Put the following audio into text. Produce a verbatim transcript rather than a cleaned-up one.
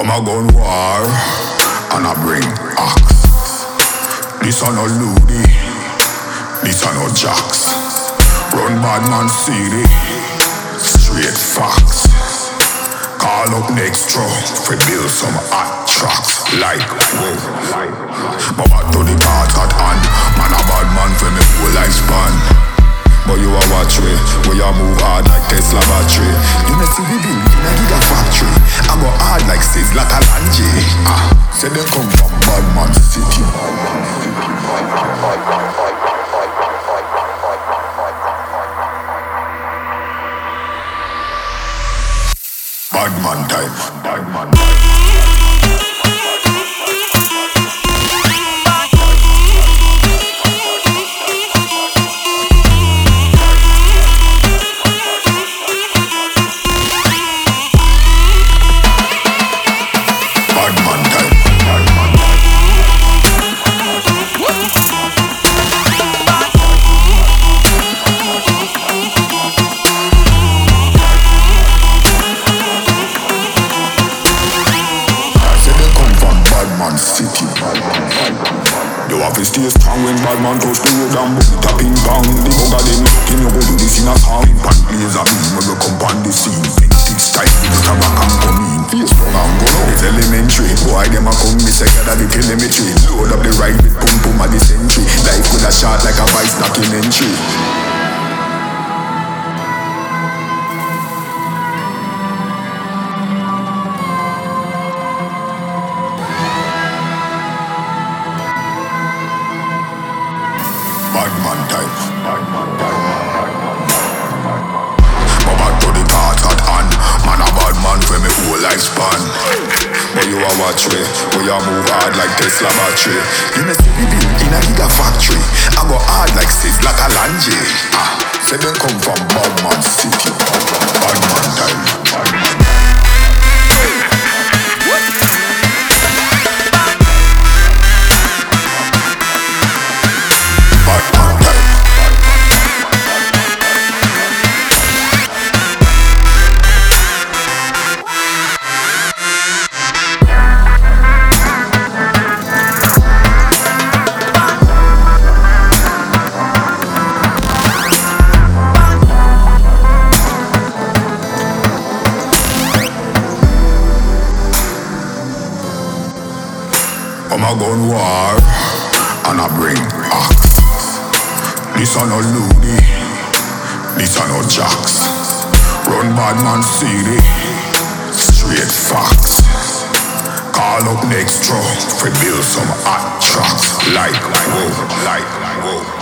I'm a gun war and I bring axe. This a no Ludi, this a no Jacks. Run bad man city, straight facts. Call up Nextro, fi build some hot tracks. Like, whoa, but back to the part at hand. Man a bad man for me whole lifespan. But you a watch way, where you move hard like Tesla battery. You may see we build in a gigafactory. I go hard like Sizzla Talanji. Ah, say they come from bad man city. Bad man time, bad man time. City. You have to stay strong when bad man touch the road and book it up in bang. The bugger them looking, you go do this in a song. Pan plays a mean when we come on the scene. Big six type, big stabak and come in. Face strong and go out, it's elementary. Boy, them a come, me say gather the telemetry. Load up the ride with pum pum at the century. Life could have shot like a vice documentary. Bad man time, bad man time. But back to the part at hand. Man a bad man for me whole lifespan. But you a watch way, where you move hard like Tesla battery. You may see we build in a gigafactory. I go hard like Sizzla Talanji. Ah, say they come from bad man city. Bad man time, bad man time. I'm a gun war and I bring axe. This a no Ludi, this a no Jacks. Run bad man city, straight facts. Call up Nextro, fi build some hot tracks. Like, whoa, like, whoa.